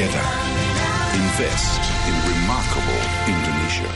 together. Invest in remarkable Indonesia.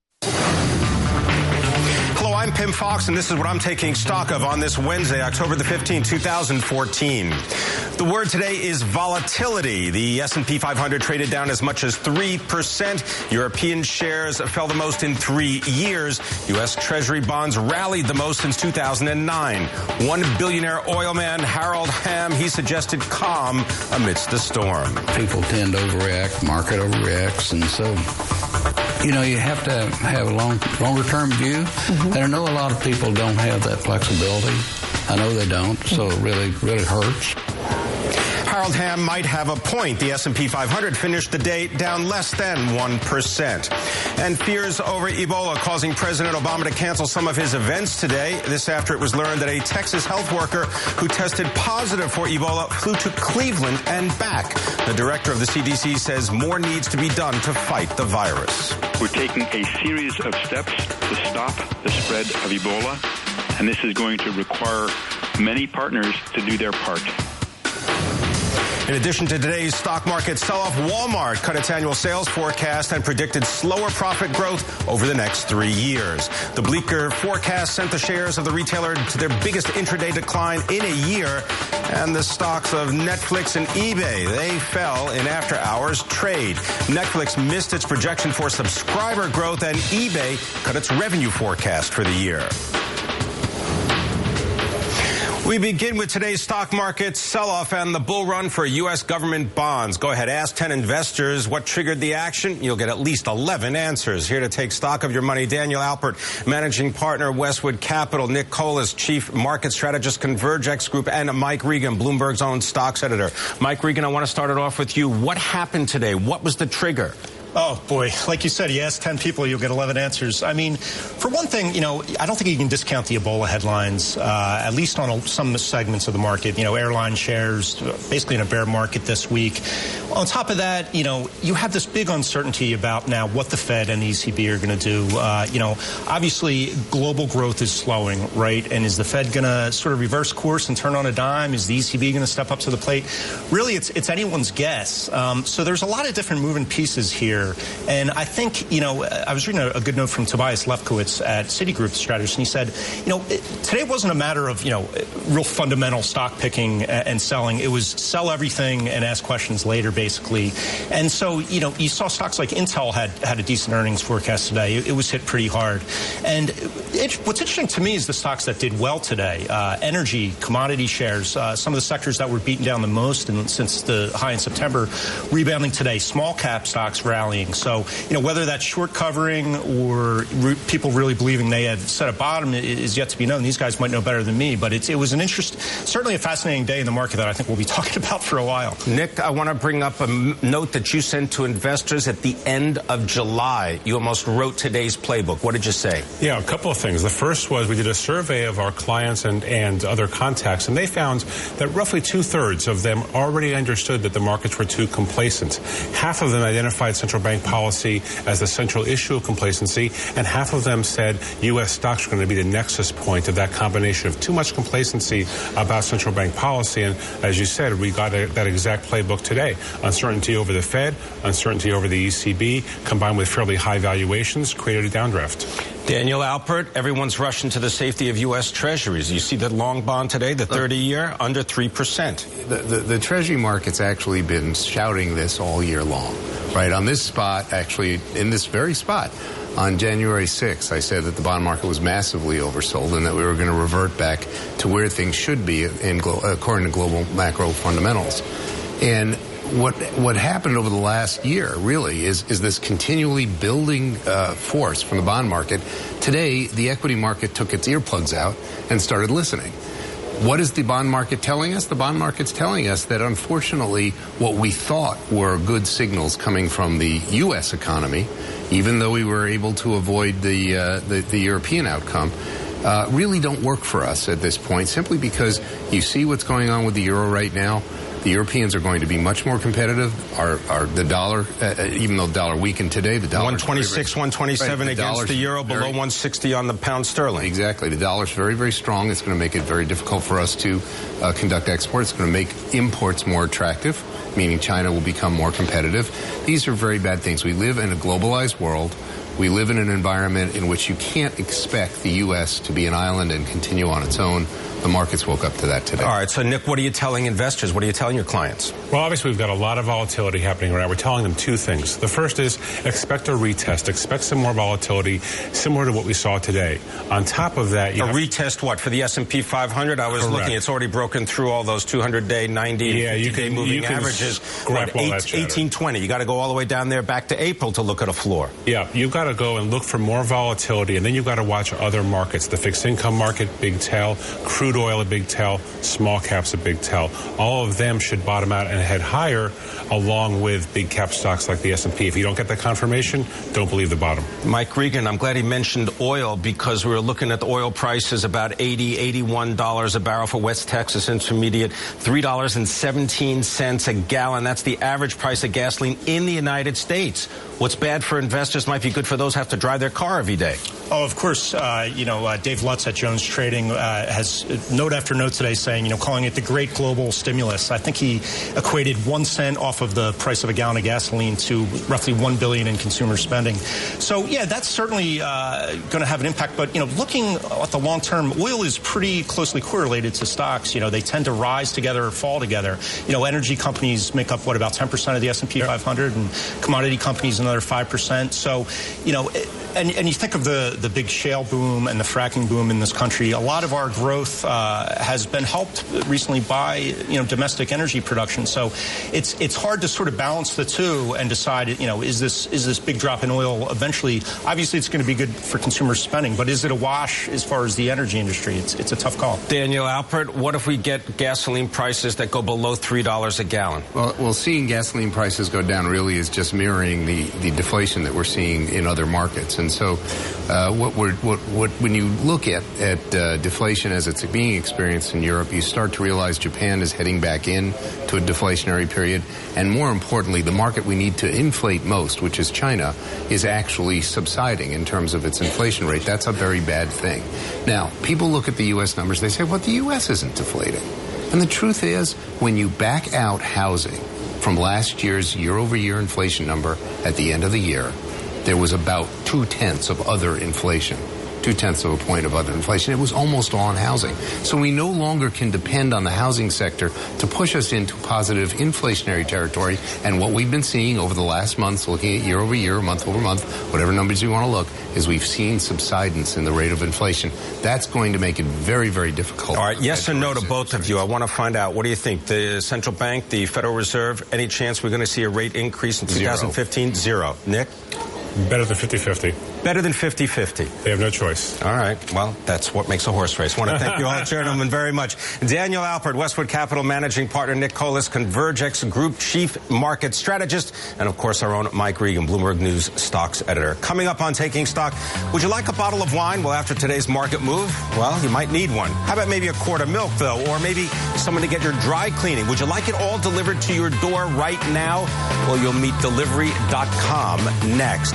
Hello, I'm Pim Fox, and this is what I'm taking stock of on this Wednesday, October the 15th, 2014. The word today is volatility. The S&P 500 traded down as much as 3%. European shares fell the most in 3 years. U.S. Treasury bonds rallied the most since 2009. One billionaire oil man, Harold Hamm, he suggested calm amidst the storm. People tend to overreact, market overreacts, and so, you have to have a longer-term view. And I know a lot of people don't have that flexibility. I know they don't, so it really hurts. Harold Hamm might have a point. The S&P 500 finished the day down less than 1%. And fears over Ebola causing President Obama to cancel some of his events today. This after it was learned that a Texas health worker who tested positive for Ebola flew to Cleveland and back. The director of the CDC says more needs to be done to fight the virus. We're taking a series of steps to stop the spread of Ebola, and this is going to require many partners to do their part. In addition to today's stock market sell-off, Walmart cut its annual sales forecast and predicted slower profit growth over the next 3 years. The bleaker forecast sent the shares of the retailer to their biggest intraday decline in a year, and the stocks of Netflix and eBay, they fell in after-hours trade. Netflix missed its projection for subscriber growth, and eBay cut its revenue forecast for the year. We begin with today's stock market sell-off and the bull run for U.S. government bonds. Go ahead, ask 10 investors what triggered the action. You'll get at least 11 answers. Here to take stock of your money, Daniel Alpert, Managing Partner, Westwood Capital, Nick Colas, Chief Market Strategist, Convergex Group, and Mike Regan, Bloomberg's own stocks editor. Mike Regan, I want to start it off with you. What happened today? What was the trigger? Oh, boy. Like you said, you ask 10 people, you'll get 11 answers. I mean, for one thing, I don't think you can discount the Ebola headlines, at least on some segments of the market. Airline shares basically in a bear market this week. On top of that, you have this big uncertainty about now what the Fed and the ECB are going to do. Obviously, global growth is slowing, right? And is the Fed going to sort of reverse course and turn on a dime? Is the ECB going to step up to the plate? Really, it's anyone's guess. So there's a lot of different moving pieces here. And I think, I was reading a good note from Tobias Lefkowitz at Citigroup, the strategist, and he said, today wasn't a matter of, real fundamental stock picking and selling. It was sell everything and ask questions later, basically. And so, you saw stocks like Intel had a decent earnings forecast today. It was hit pretty hard. And what's interesting to me is the stocks that did well today. Energy, commodity shares, some of the sectors that were beaten down the most since the high in September, rebounding today. Small cap stocks rallying. So, whether that's short covering or people really believing they had set a bottom is yet to be known. These guys might know better than me, but it was certainly a fascinating day in the market that I think we'll be talking about for a while. Nick, I want to bring up a note that you sent to investors at the end of July. You almost wrote today's playbook. What did you say? Yeah, a couple of things. The first was we did a survey of our clients and other contacts, and they found that roughly 2/3 of them already understood that the markets were too complacent. Half of them identified central bank policy as the central issue of complacency, and half of them said U.S. stocks are going to be the nexus point of that combination of too much complacency about central bank policy. And as you said, we got that exact playbook today. Uncertainty over the Fed, uncertainty over the ECB, combined with fairly high valuations, created a downdraft. Daniel Alpert, everyone's rushing to the safety of U.S. Treasuries. You see the long bond today, the 30-year, under 3%. The Treasury market's actually been shouting this all year long. Right on this spot, actually, in this very spot, on January 6th, I said that the bond market was massively oversold and that we were going to revert back to where things should be according to global macro fundamentals. And what happened over the last year really is this continually building force from the bond market. Today, the equity market took its earplugs out and started listening. What is the bond market telling us? The bond market's telling us that, unfortunately, what we thought were good signals coming from the U.S. economy, even though we were able to avoid the European outcome, really don't work for us at this point, simply because you see what's going on with the euro right now. The Europeans are going to be much more competitive. The dollar, even though the dollar weakened today, the dollar 126, 127 right, against the euro, below 160 on the pound sterling. Exactly. The dollar's very, very strong. It's going to make it very difficult for us to conduct exports. It's going to make imports more attractive. meaning China will become more competitive. These are very bad things. We live in a globalized world. We live in an environment in which you can't expect the U.S. to be an island and continue on its own. The markets woke up to that today. All right. So, Nick, what are you telling investors? What are you telling your clients? Well, obviously, we've got a lot of volatility happening right now. We're telling them two things. The first is expect a retest. Expect some more volatility, similar to what we saw today. On top of that, you retest what? For the S&P 500? I was looking. It's already broken through all those 200-day, 90, and 50-day moving averages. 1820. You got to go all the way down there back to April to look at a floor. Yeah, you've got to go and look for more volatility, and then you've got to watch other markets. The fixed income market, big tail, crude oil, a big tail, small caps, a big tail. All of them should bottom out and head higher, along with big cap stocks like the S&P. If you don't get that confirmation, don't believe the bottom. Mike Regan, I'm glad he mentioned oil, because we were looking at the oil prices about $80, $81 a barrel for West Texas Intermediate, $3.17 a gallon. That's the average price of gasoline in the United States. What's bad for investors might be good for those who have to drive their car every day. Oh, of course. Dave Lutz at Jones Trading has note after note today saying, calling it the great global stimulus. I think he equated 1 cent off of the price of a gallon of gasoline to roughly $1 billion in consumer spending. So, yeah, that's certainly going to have an impact. But, looking at the long term, oil is pretty closely correlated to stocks. They tend to rise together or fall together. Energy companies make up, about 10% of the S&P 500, and commodity companies another 5%. So, and you think of the big shale boom and the fracking boom in this country. A lot of our growth has been helped recently by domestic energy production. So it's hard to sort of balance the two and decide is this big drop in oil eventually? Obviously, it's going to be good for consumer spending, but is it a wash as far as the energy industry? It's a tough call. Daniel Alpert, what if we get gasoline prices that go below $3 a gallon? Well, seeing gasoline prices go down really is just mirroring the deflation that we're seeing in other markets. And so when you look at deflation as it's being experienced in Europe, you start to realize Japan is heading back in to a deflationary period. And more importantly, the market we need to inflate most, which is China, is actually subsiding in terms of its inflation rate. That's a very bad thing. Now, people look at the U.S. numbers, they say, well, the U.S. isn't deflating. And the truth is, when you back out housing from last year's year-over-year inflation number at the end of the year, there was about 0.2 of other inflation, 0.2 of a point of other inflation. It was almost all on housing. So we no longer can depend on the housing sector to push us into positive inflationary territory. And what we've been seeing over the last months, looking at year over year, month over month, whatever numbers you want to look, is we've seen subsidence in the rate of inflation. That's going to make it very, very difficult. All right, yes or no to both of you. I want to find out, what do you think? The central bank, the Federal Reserve, any chance we're going to see a rate increase in 2015? Zero. Nick? Better than 50-50. Better than 50-50. They have no choice. All right. Well, that's what makes a horse race. I want to thank you all, gentlemen, very much. Daniel Alpert, Westwood Capital Managing Partner, Nick Colas, Convergex Group Chief Market Strategist, and, of course, our own Mike Regan, Bloomberg News Stocks Editor. Coming up on Taking Stock, would you like a bottle of wine? Well, after today's market move, well, you might need one. How about maybe a quart of milk, though, or maybe someone to get your dry cleaning? Would you like it all delivered to your door right now? Well, you'll meet Delivery.com next.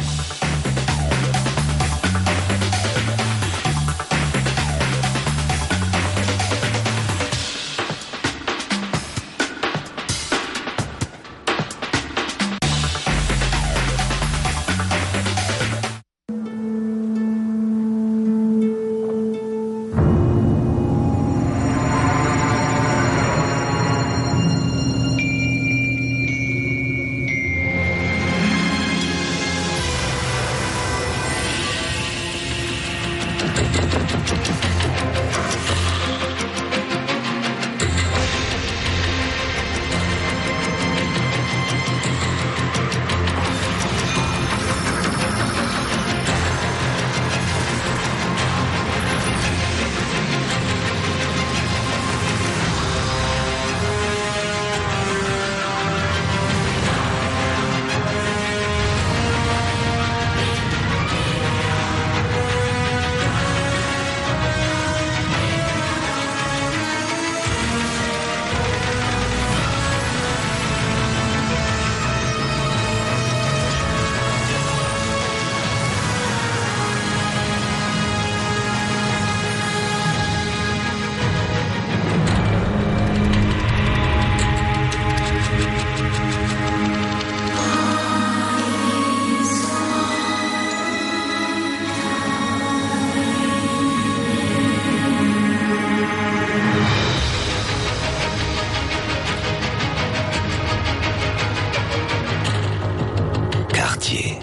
amitié.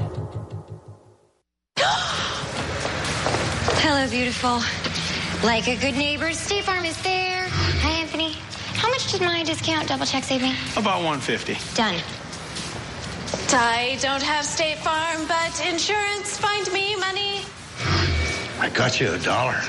Hello, beautiful. Like a good neighbor, State Farm is there. Hi, Anthony. How much did my discount double check save me? About $150. Done. I don't have State Farm, but insurance. Find me money. I got you $1.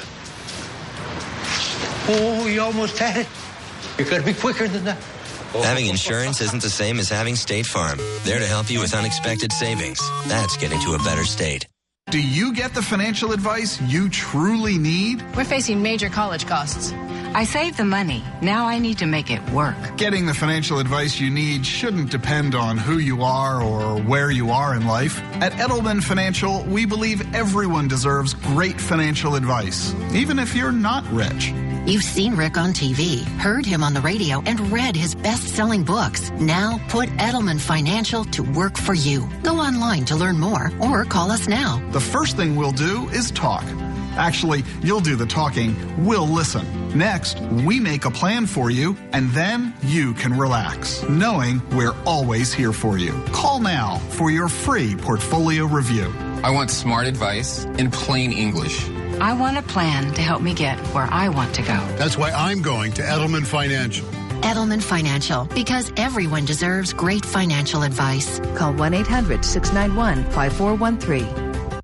Oh, you almost had it. You got to be quicker than that. Having insurance isn't the same as having State Farm. There to help you with unexpected savings. That's getting to a better state. Do you get the financial advice you truly need? We're facing major college costs. I saved the money. Now I need to make it work. Getting the financial advice you need shouldn't depend on who you are or where you are in life. At Edelman Financial, we believe everyone deserves great financial advice, even if you're not rich. You've seen Rick on TV, heard him on the radio, and read his best-selling books. Now put Edelman Financial to work for you. Go online to learn more or call us now. The first thing we'll do is talk. Actually, you'll do the talking, we'll listen. Next, we make a plan for you, and then you can relax, knowing we're always here for you. Call now for your free portfolio review. I want smart advice in plain English. I want a plan to help me get where I want to go. That's why I'm going to Edelman Financial. Edelman Financial, because everyone deserves great financial advice. Call 1-800-691-5413.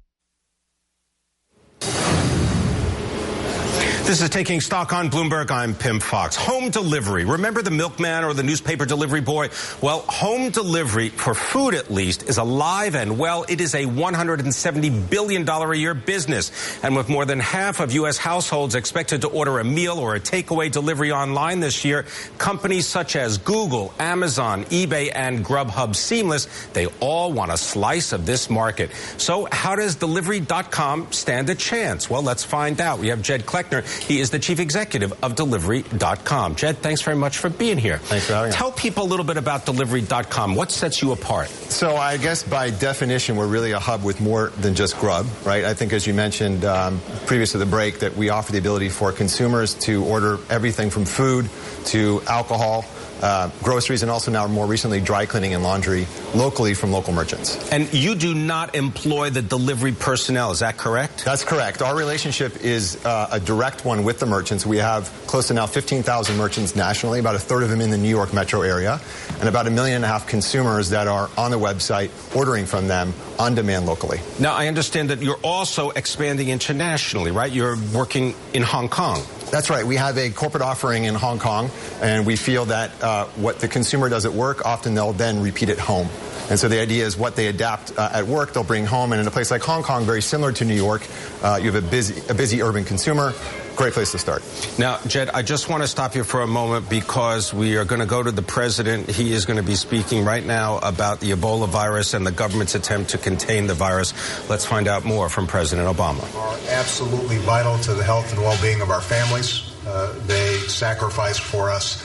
This is Taking Stock on Bloomberg. I'm Pim Fox. Home delivery. Remember the milkman or the newspaper delivery boy? Well, home delivery, for food at least, is alive and well. It is a $170 billion a year business. And with more than half of U.S. households expected to order a meal or a takeaway delivery online this year, companies such as Google, Amazon, eBay, and Grubhub Seamless, they all want a slice of this market. So how does Delivery.com stand a chance? Well, let's find out. We have Jed Kleckner. He is the chief executive of Delivery.com. Jed, thanks very much for being here. Thanks for having me. Tell people a little bit about Delivery.com. What sets you apart? So I guess by definition, we're really a hub with more than just grub, right? I think, as you mentioned previous to the break, that we offer the ability for consumers to order everything from food to alcohol, groceries, and also now more recently dry cleaning and laundry locally from local merchants. And you do not employ the delivery personnel, is that correct? That's correct. Our relationship is a direct one with the merchants. We have close to now 15,000 merchants nationally, about a third of them in the New York metro area, and about 1.5 million consumers that are on the website ordering from them on demand locally. Now, I understand that you're also expanding internationally, right? You're working in Hong Kong. That's right. We have a corporate offering in Hong Kong, and we feel that what the consumer does at work, often they'll then repeat at home. And so the idea is what they adapt at work, they'll bring home. And in a place like Hong Kong, very similar to New York, you have a busy urban consumer. Great place to start. Now, Jed, I just want to stop you for a moment because we are going to go to the president. He is going to be speaking right now about the Ebola virus and the government's attempt to contain the virus. Let's find out more from President Obama. Are absolutely vital to the health and well-being of our families. They sacrifice for us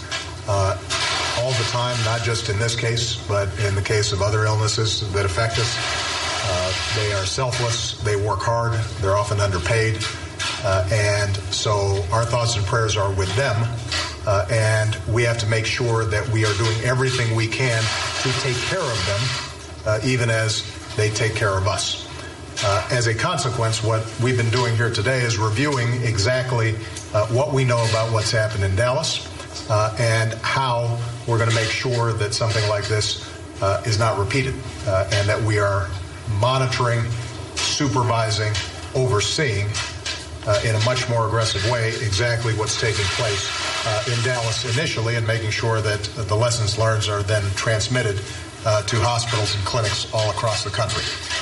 all the time, not just in this case, but in the case of other illnesses that affect us. They are selfless. They work hard. They're often underpaid. And so our thoughts and prayers are with them. And we have to make sure that we are doing everything we can to take care of them, even as they take care of us. As a consequence, what we've been doing here today is reviewing exactly what we know about what's happened in Dallas and how we're going to make sure that something like this is not repeated and that we are monitoring, supervising, overseeing in a much more aggressive way exactly what's taking place in Dallas initially, and making sure that the lessons learned are then transmitted to hospitals and clinics all across the country.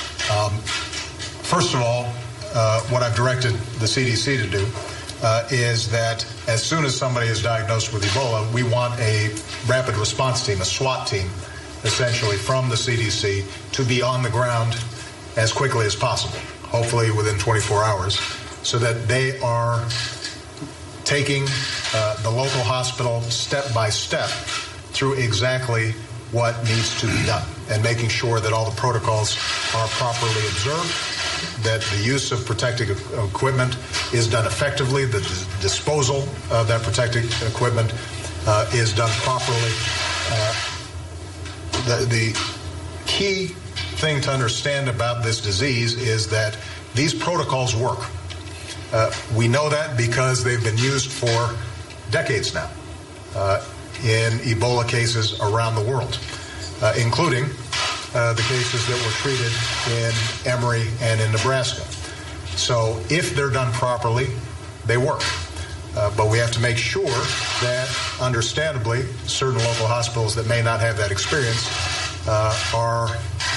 First of all, what I've directed the CDC to do is that as soon as somebody is diagnosed with Ebola, we want a rapid response team, a SWAT team, essentially from the CDC, to be on the ground as quickly as possible, hopefully within 24 hours, so that they are taking the local hospital step by step through exactly what needs to be done and making sure that all the protocols are properly observed, that the use of protective equipment is done effectively, that the disposal of that protective equipment is done properly. The key thing to understand about this disease is that these protocols work. We know that because they've been used for decades now in Ebola cases around the world, including the cases that were treated in Emory and in Nebraska. So if they're done properly, they work. But we have to make sure that, understandably, certain local hospitals that may not have that experience are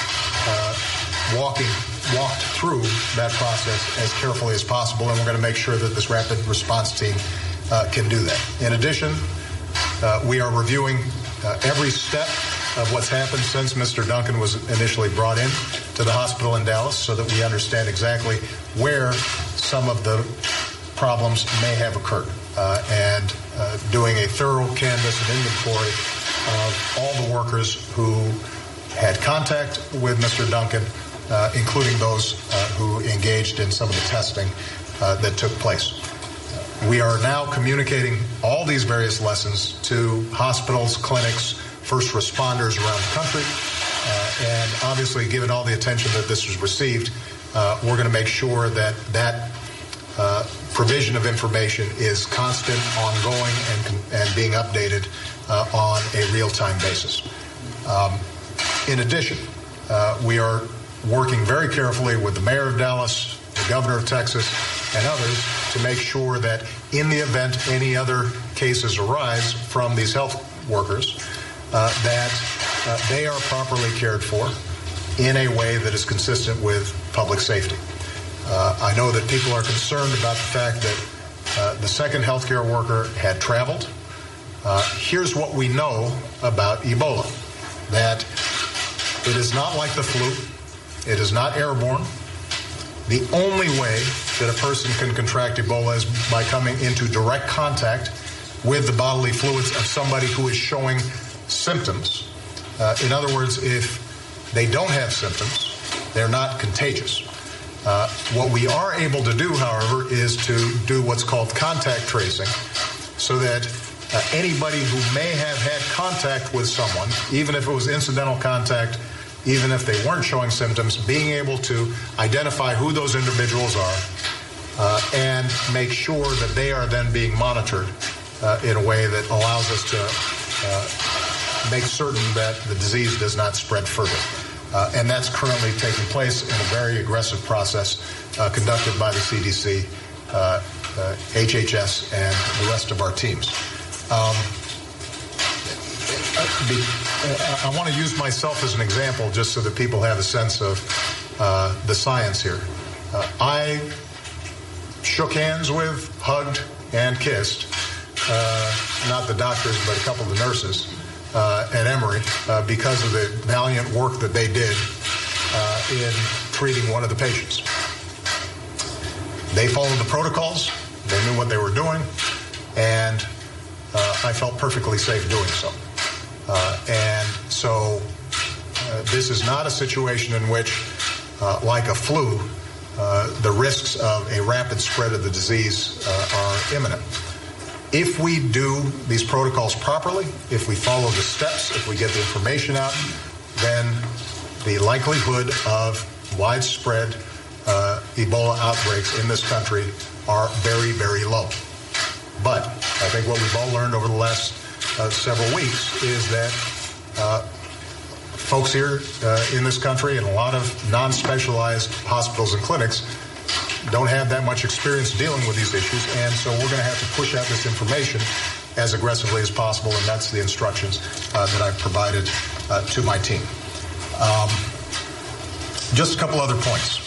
walked through that process as carefully as possible, and we're going to make sure that this rapid response team can do that. In addition, we are reviewing every step of what's happened since Mr. Duncan was initially brought in to the hospital in Dallas so that we understand exactly where some of the problems may have occurred, and doing a thorough canvass and inventory of all the workers who had contact with Mr. Duncan, including those who engaged in some of the testing that took place. We are now communicating all these various lessons to hospitals, clinics, first responders around the country, and obviously, given all the attention that this was received, we're going to make sure that that provision of information is constant, ongoing, and being updated on a real-time basis. In addition, we are working very carefully with the mayor of Dallas, the governor of Texas, and others to make sure that in the event any other cases arise from these health workers, that they are properly cared for in a way that is consistent with public safety. I know that people are concerned about the fact that the second healthcare worker had traveled. Here's what we know about Ebola, that it is not like the flu. It is not airborne. The only way that a person can contract Ebola is by coming into direct contact with the bodily fluids of somebody who is showing symptoms. In other words, if they don't have symptoms, they're not contagious. What we are able to do, however, is to do what's called contact tracing, so that anybody who may have had contact with someone, even if it was incidental contact, even if they weren't showing symptoms, being able to identify who those individuals are and make sure that they are then being monitored in a way that allows us to make certain that the disease does not spread further. And that's currently taking place in a very aggressive process conducted by the CDC, HHS, and the rest of our teams. I want to use myself as an example just so that people have a sense of the science here. I shook hands with, hugged, and kissed, not the doctors, but a couple of the nurses at Emory because of the valiant work that they did in treating one of the patients. They followed the protocols, they knew what they were doing, and I felt perfectly safe doing so. And so this is not a situation in which, like a flu, the risks of a rapid spread of the disease are imminent. If we do these protocols properly, if we follow the steps, if we get the information out, then the likelihood of widespread Ebola outbreaks in this country are very, very low. But I think what we've all learned over the last several weeks is that folks here in this country and a lot of non-specialized hospitals and clinics don't have that much experience dealing with these issues, and so we're going to have to push out this information as aggressively as possible, and that's the instructions that I've provided to my team. Just a couple other points.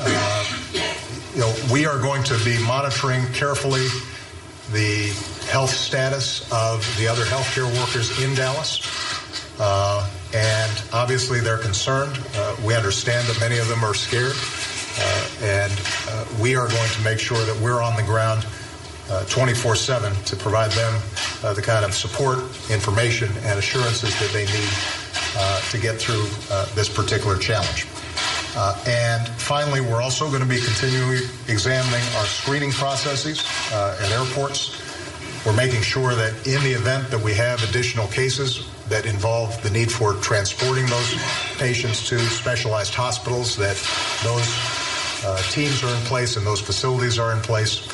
We are going to be monitoring carefully the health status of the other healthcare workers in Dallas, and obviously they're concerned. We understand that many of them are scared, and we are going to make sure that we're on the ground 24/7 to provide them the kind of support, information, and assurances that they need to get through this particular challenge. And finally, we're also going to be continually examining our screening processes at airports. We're making sure that in the event that we have additional cases that involve the need for transporting those patients to specialized hospitals, that those teams are in place and those facilities are in place.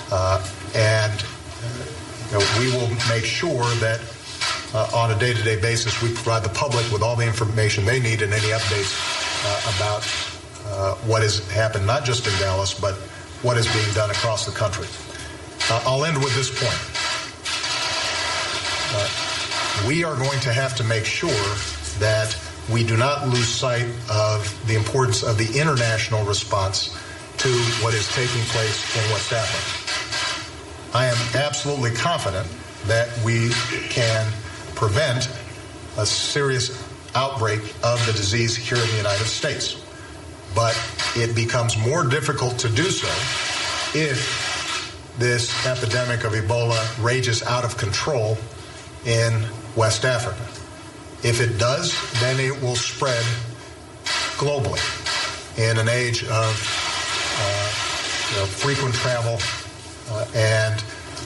We will make sure that on a day-to-day basis we provide the public with all the information they need and any updates about what has happened, not just in Dallas, but what is being done across the country. I'll end with this point. We are going to have to make sure that we do not lose sight of the importance of the international response to what is taking place in West Africa. I am absolutely confident that we can prevent a serious outbreak of the disease here in the United States. But it becomes more difficult to do so if this epidemic of Ebola rages out of control in West Africa. If it does, then it will spread globally in an age of frequent travel and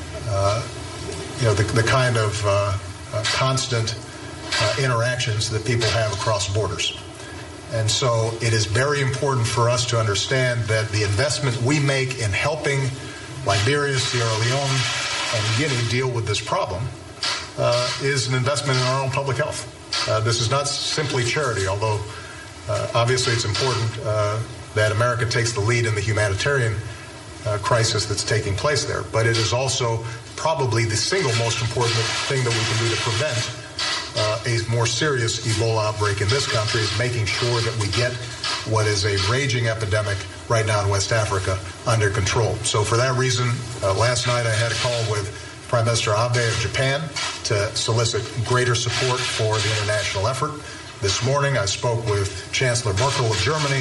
the kind of constant interactions that people have across borders. And so it is very important for us to understand that the investment we make in helping Liberia, Sierra Leone, and Guinea deal with this problem is an investment in our own public health. This is not simply charity, although obviously it's important that America takes the lead in the humanitarian crisis that's taking place there. But it is also probably the single most important thing that we can do to prevent a more serious Ebola outbreak in this country, is making sure that we get what is a raging epidemic right now in West Africa under control. So for that reason, last night I had a call with Prime Minister Abe of Japan to solicit greater support for the international effort. This morning I spoke with Chancellor Merkel of Germany,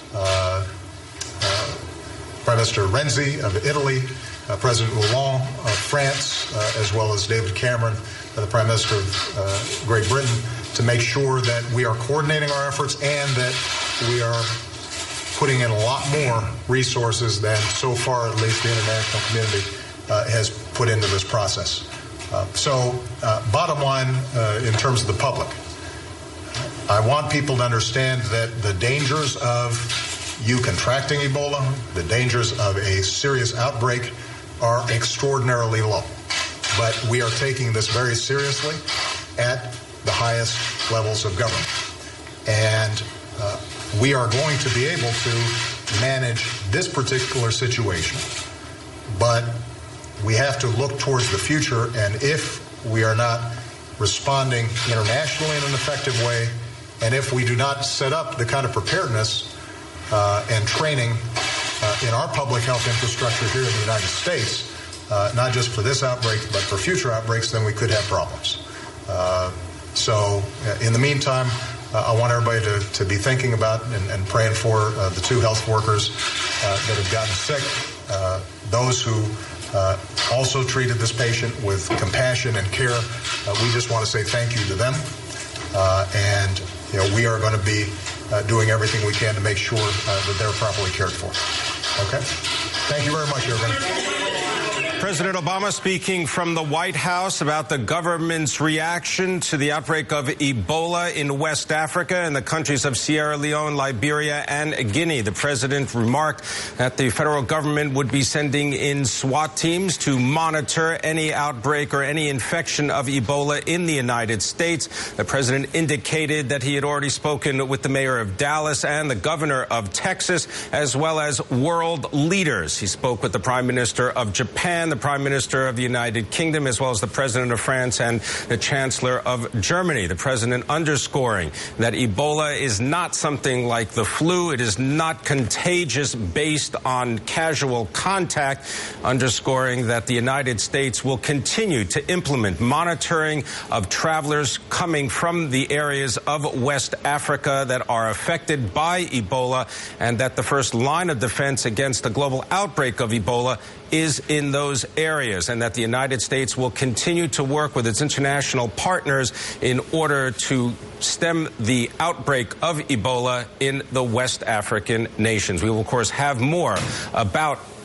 Prime Minister Renzi of Italy, President Hollande of France, as well as David Cameron, the Prime Minister of Great Britain, to make sure that we are coordinating our efforts and that we are putting in a lot more resources than so far, at least, the international community has put into this process. Bottom line, in terms of the public, I want people to understand that the dangers of you contracting Ebola, the dangers of a serious outbreak are extraordinarily low. But we are taking this very seriously at the highest levels of government. And we are going to be able to manage this particular situation. But we have to look towards the future, and if we are not responding internationally in an effective way, and if we do not set up the kind of preparedness and training in our public health infrastructure here in the United States, not just for this outbreak, but for future outbreaks, then we could have problems. In the meantime, I want everybody to be thinking about and praying for the two health workers that have gotten sick, those who also treated this patient with compassion and care. We just want to say thank you to them. We are going to be doing everything we can to make sure that they're properly cared for. Okay? Thank you very much, everyone. President Obama speaking from the White House about the government's reaction to the outbreak of Ebola in West Africa and the countries of Sierra Leone, Liberia, and Guinea. The president remarked that the federal government would be sending in SWAT teams to monitor any outbreak or any infection of Ebola in the United States. The president indicated that he had already spoken with the mayor of Dallas and the governor of Texas, as well as world leaders. He spoke with the Prime Minister of Japan, the Prime Minister of the United Kingdom, as well as the President of France and the Chancellor of Germany. The President underscoring that Ebola is not something like the flu. It is not contagious based on casual contact, underscoring that the United States will continue to implement monitoring of travelers coming from the areas of West Africa that are affected by Ebola, and that the first line of defense against the global outbreak of Ebola is in those areas, and that the United States will continue to work with its international partners in order to stem the outbreak of Ebola in the West African nations. We will, of course, have more about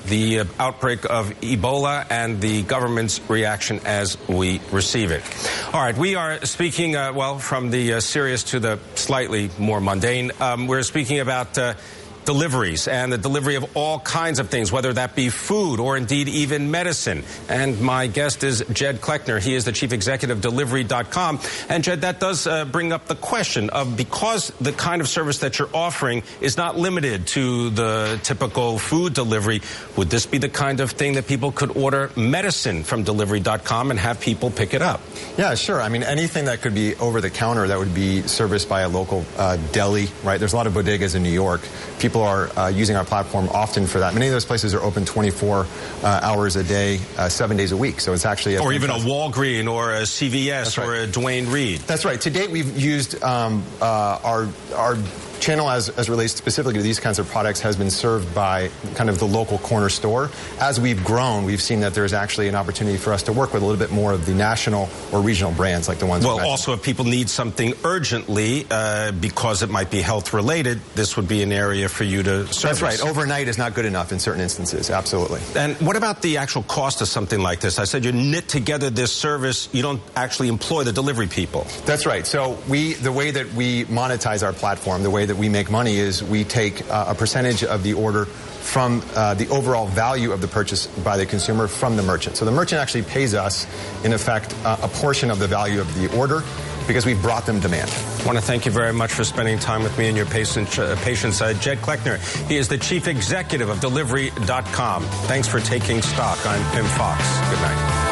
the outbreak of Ebola and the government's reaction as we receive it. All right, we are speaking, from the serious to the slightly more mundane. We're speaking about deliveries and the delivery of all kinds of things, whether that be food or indeed even medicine. And my guest is Jed Kleckner. He is the chief executive of Delivery.com. And Jed, that does bring up the question of, because the kind of service that you're offering is not limited to the typical food delivery, would this be the kind of thing that people could order medicine from Delivery.com and have people pick it up? Yeah, sure. I mean, anything that could be over the counter that would be serviced by a local deli, right? There's a lot of bodegas in New York. People are using our platform often for that. Many of those places are open 24 hours a day, 7 days a week. So it's actually or even a Walgreens or a CVS or a Duane Reade. That's right. To date, we've used our channel as relates specifically to these kinds of products has been served by kind of the local corner store. As we've grown, we've seen that there's actually an opportunity for us to work with a little bit more of the national or regional brands like the ones. Well, also if people need something urgently because it might be health related, this would be an area for you to service. That's right. Overnight is not good enough in certain instances. Absolutely. And what about the actual cost of something like this? I said you knit together this service. You don't actually employ the delivery people. That's right. So the way that we monetize our platform, the way that we make money is we take a percentage of the order from the overall value of the purchase by the consumer from the merchant. So the merchant actually pays us, in effect, a portion of the value of the order because we've brought them demand. I want to thank you very much for spending time with me and your patience. Jed Kleckner, he is the chief executive of Delivery.com. Thanks for taking stock. I'm Tim Fox. Good night.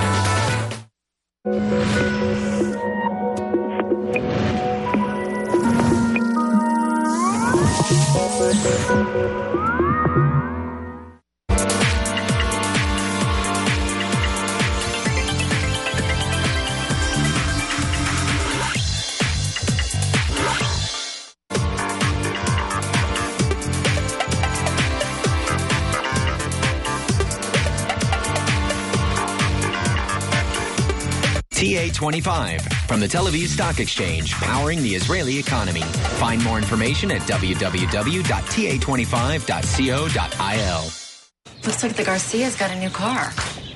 TA25 from the Tel Aviv Stock Exchange, powering the Israeli economy. Find more information at www.ta25.co.il. Looks like the Garcia's got a new car.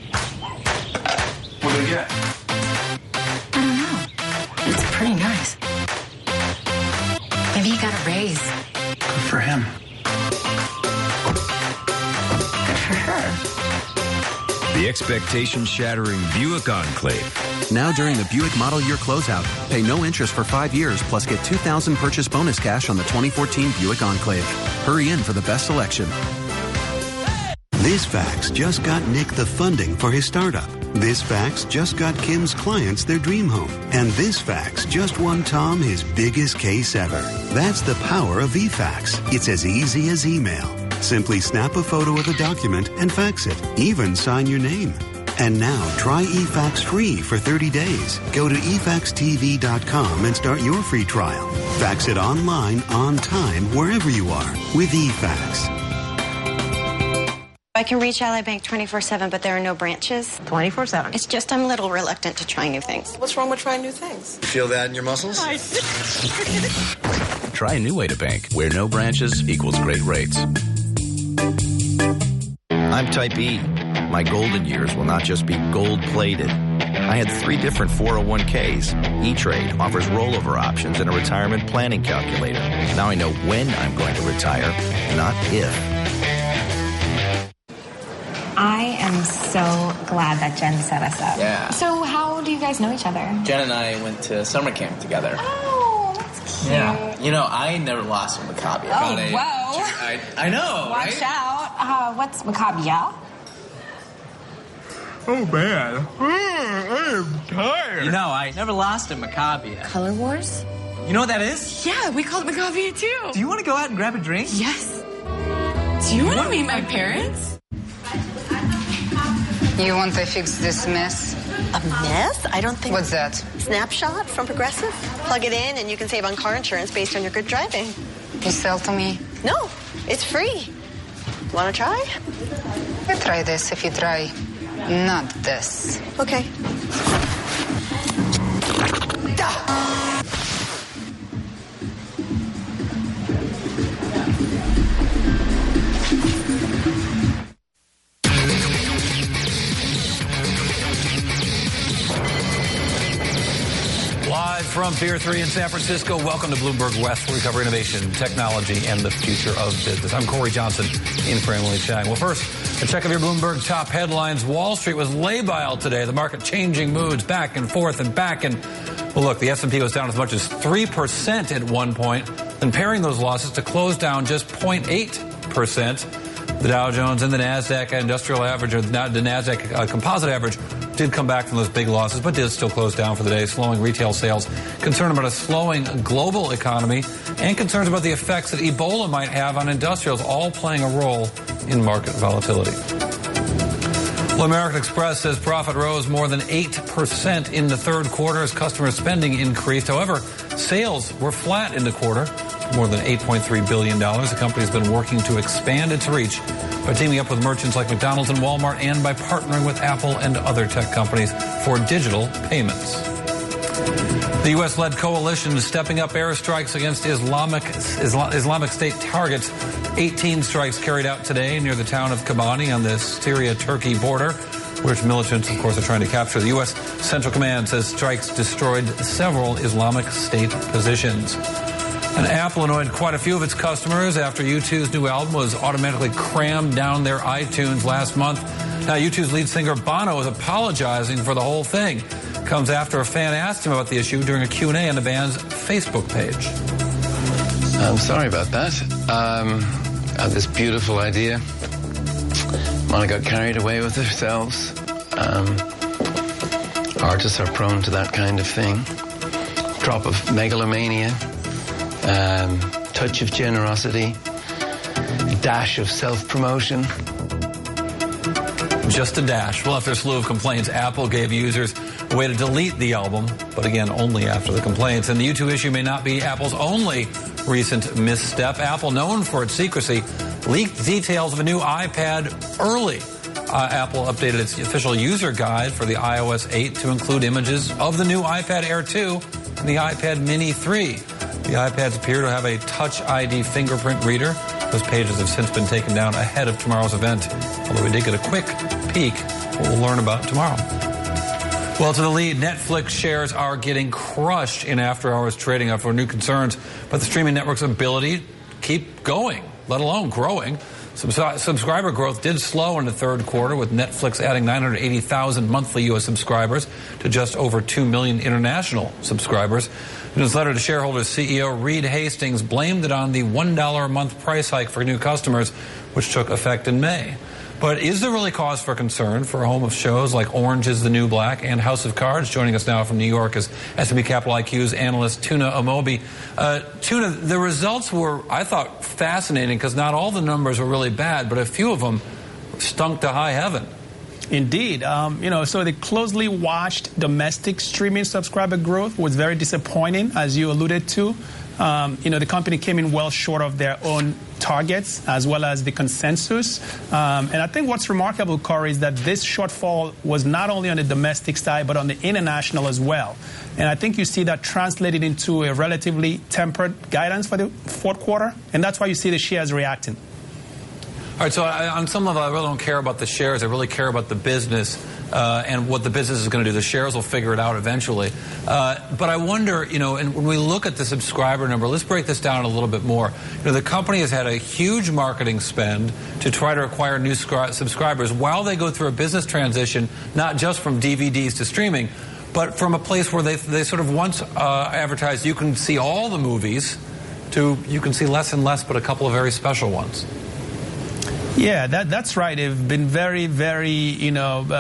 What did they get? I don't know. It's pretty nice. Maybe he got a raise. Good for him. Good for her. The expectation-shattering Buick Enclave. Now during the Buick Model Year Closeout, pay no interest for 5 years, plus get $2,000 purchase bonus cash on the 2014 Buick Enclave. Hurry in for the best selection. This fax just got Nick the funding for his startup. This fax just got Kim's clients their dream home. And this fax just won Tom his biggest case ever. That's the power of eFax. It's as easy as email. Simply snap a photo of the document and fax it. Even sign your name. And now, try eFax free for 30 days. Go to efaxtv.com and start your free trial. Fax it online, on time, wherever you are, with eFax. I can reach Ally Bank 24/7, but there are no branches. 24/7. It's just I'm a little reluctant to try new things. What's wrong with trying new things? Feel that in your muscles? Try a new way to bank, where no branches equals great rates. I'm Type E. My golden years will not just be gold-plated. I had 3 different 401ks. E-Trade offers rollover options and a retirement planning calculator. Now I know when I'm going to retire, not if. I am so glad that Jen set us up. Yeah. So how do you guys know each other? Jen and I went to summer camp together. Oh, that's cute. Yeah. You know, I never lost a Maccabi. Oh, whoa. I know, Watch right? out. What's Maccabi, yeah? Oh, man. I'm tired. You know, I never lost a Maccabi. Color Wars? You know what that is? Yeah, we call it Maccabi too. Do you want to go out and grab a drink? Yes. Do you want to meet my parents? You want to fix this mess? A mess? I don't think... What's that? Snapshot from Progressive. Plug it in and you can save on car insurance based on your good driving. You sell to me? No, it's free. Want to try? You try this if you try. Not this. Okay. from Pier 3 in San Francisco. Welcome to Bloomberg West, where we cover innovation, technology, and the future of business. I'm Corey Johnson in for Emily Chang. Well, first, a check of your Bloomberg top headlines. Wall Street was labile today. The market changing moods back and forth and back. And, well, look, the S&P was down as much as 3% at one point, then pairing those losses to close down just 0.8%. The Dow Jones and the NASDAQ industrial average, or the NASDAQ composite average, did come back from those big losses, but did still close down for the day. Slowing retail sales, concern about a slowing global economy, and concerns about the effects that Ebola might have on industrials, all playing a role in market volatility. Well, American Express says profit rose more than 8% in the third quarter as customer spending increased. However, sales were flat in the quarter, more than $8.3 billion. The company has been working to expand its reach by teaming up with merchants like McDonald's and Walmart, and by partnering with Apple and other tech companies for digital payments. The U.S.-led coalition is stepping up airstrikes against Islamic State targets. 18 strikes carried out today near the town of Kobani on the Syria-Turkey border, which militants, of course, are trying to capture. The U.S. Central Command says strikes destroyed several Islamic State positions. And Apple annoyed quite a few of its customers after U2's new album was automatically crammed down their iTunes last month. Now, U2's lead singer Bono is apologizing for the whole thing. Comes after a fan asked him about the issue during a Q&A on the band's Facebook page. I'm sorry about that. I had this beautiful idea. Mona got carried away with ourselves. Artists are prone to that kind of thing. Drop of megalomania. Touch of generosity, dash of self-promotion. Just a dash. Well, after a slew of complaints, Apple gave users a way to delete the album, but again, only after the complaints. And the U2 issue may not be Apple's only recent misstep. Apple, known for its secrecy, leaked details of a new iPad early. Apple updated its official user guide for the iOS 8 to include images of the new iPad Air 2 and the iPad Mini 3. The iPads appear to have a Touch ID fingerprint reader. Those pages have since been taken down ahead of tomorrow's event, although we did get a quick peek what we'll learn about tomorrow. Well, to the lead, Netflix shares are getting crushed in after-hours trading after new concerns about the streaming network's ability to keep going, let alone growing. Subscriber growth did slow in the third quarter, with Netflix adding 980,000 monthly U.S. subscribers to just over 2 million international subscribers. In his letter to shareholders, CEO Reed Hastings blamed it on the $1 a month price hike for new customers, which took effect in May. But is there really cause for concern for a home of shows like Orange is the New Black and House of Cards? Joining us now from New York is S&P Capital IQ's analyst Tuna Amobi. Tuna, the results were, I thought, fascinating because not all the numbers were really bad, but a few of them stunk to high heaven. Indeed. So the closely watched domestic streaming subscriber growth was very disappointing, as you alluded to. The company came in well short of their own targets as well as the consensus. And I think what's remarkable, Corey, is that this shortfall was not only on the domestic side, but on the international as well. And I think you see that translated into a relatively tempered guidance for the fourth quarter. And that's why you see the shares reacting. All right, so on some level, I really don't care about the shares. I really care about the business and what the business is going to do. The shares will figure it out eventually. But I wonder, and when we look at the subscriber number, let's break this down a little bit more. The company has had a huge marketing spend to try to acquire new subscribers while they go through a business transition, not just from DVDs to streaming, but from a place where they sort of once advertised you can see all the movies to you can see less and less, but a couple of very special ones. Yeah, that's right. They've been very, very, a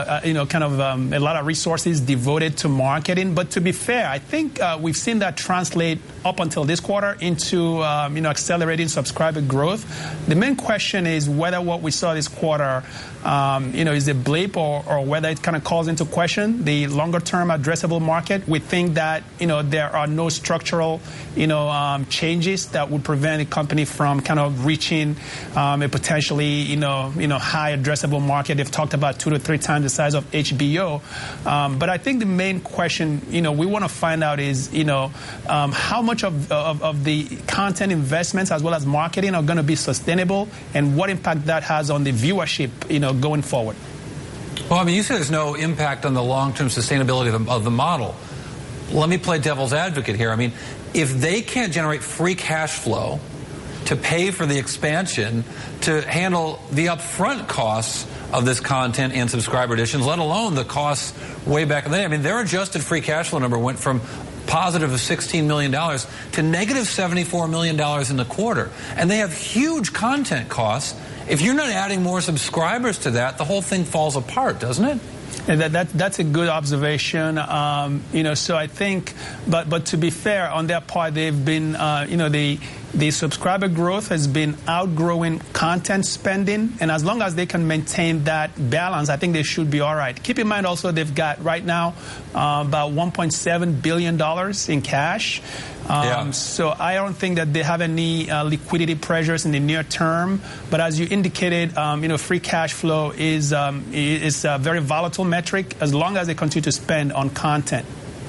lot of resources devoted to marketing. But to be fair, I think we've seen that translate up until this quarter into, accelerating subscriber growth. The main question is whether what we saw this quarter, is a blip or whether it kind of calls into question the longer-term addressable market. We think that, there are no structural, changes that would prevent a company from kind of reaching a potentially, high addressable market. They've talked about 2 to 3 times the size of HBO. But I think the main question, we want to find out is, how much of the content investments as well as marketing are going to be sustainable and what impact that has on the viewership, going forward. Well, you say there's no impact on the long-term sustainability of the model. let me play devil's advocate here. I mean, if they can't generate free cash flow to pay for the expansion, to handle the upfront costs of this content and subscriber additions, let alone the costs way back in the day. I mean, their adjusted free cash flow number went from positive of $16 million to negative $74 million in the quarter. And they have huge content costs. If you're not adding more subscribers to that, the whole thing falls apart, doesn't it? And that's a good observation. So I think, but to be fair, on their part, they've been, the subscriber growth has been outgrowing content spending, and as long as they can maintain that balance, I think they should be all right. Keep in mind also they've got right now about $1.7 billion in cash. So I don't think that they have any liquidity pressures in the near term. But as you indicated, free cash flow is a very volatile metric as long as they continue to spend on content.